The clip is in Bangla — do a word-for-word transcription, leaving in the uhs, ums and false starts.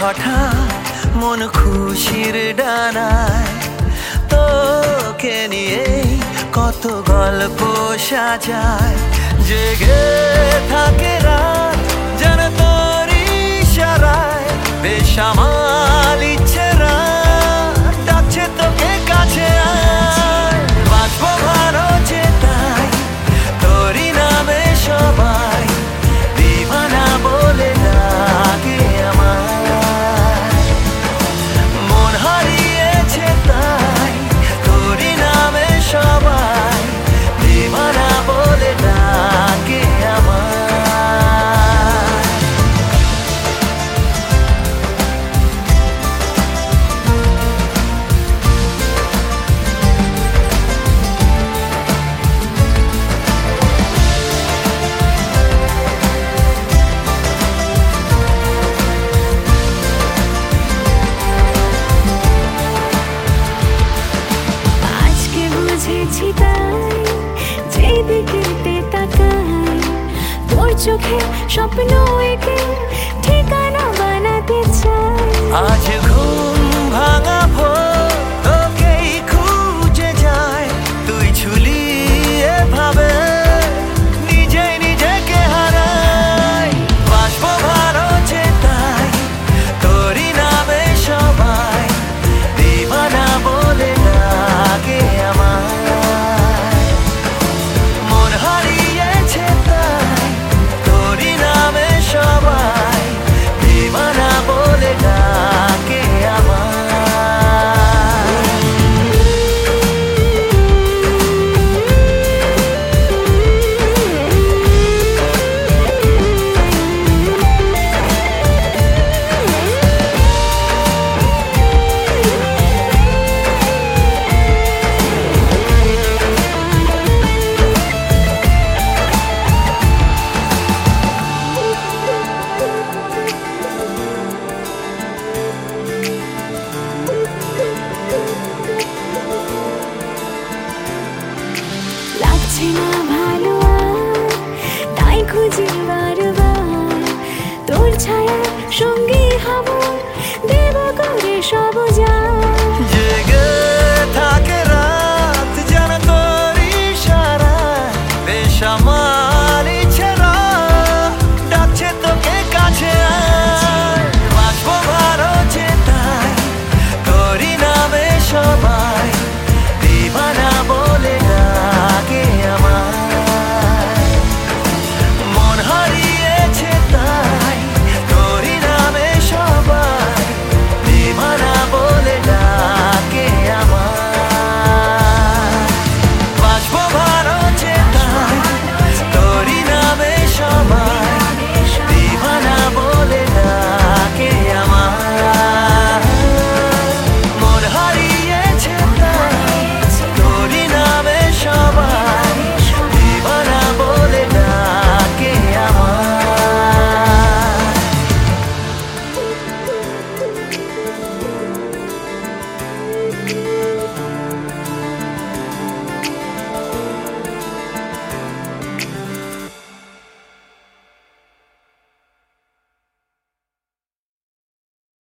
হঠাৎ মন খুশির ডানায় তোকে নিয়ে কত গল্প সাজায়, জেগে থাকে রাত যেন তোর ইশারায়, বেসামাল ইচ্ছেরা ডাকছে তোকে কাছে আয়। বাঁচবো ভালো যে তাই তোরই নামে সবাই দিবানা বলে ডাকে আমায়, মন হারিয়েছে তাই তোরই নামে সবাই দিবানা বলে ডাকে আমায়। বুঝেছি তাই যেদিকে তাকাই তোর চোখে স্বপ্ন এঁকে ঠিকানা বানাতে চাই। আজ ঘুম ভাঙা ভোর তোকেই খুঁজে যায়, তুই ছুলি এভাবে নিজেই নিজেকে হারাই। বাঁচবো ভালো যে তাই তোরই নামে সবাই দিবানা বলে ডাকে আমায়, মন হারিয়েছে তাই তোরই নামে সবাই দিবানা বলে ডাকে আমায়। লাগছে না ভালো আর তাই খুঁজি বারবার তোর ছায়া সঙ্গী হব দেব করে সব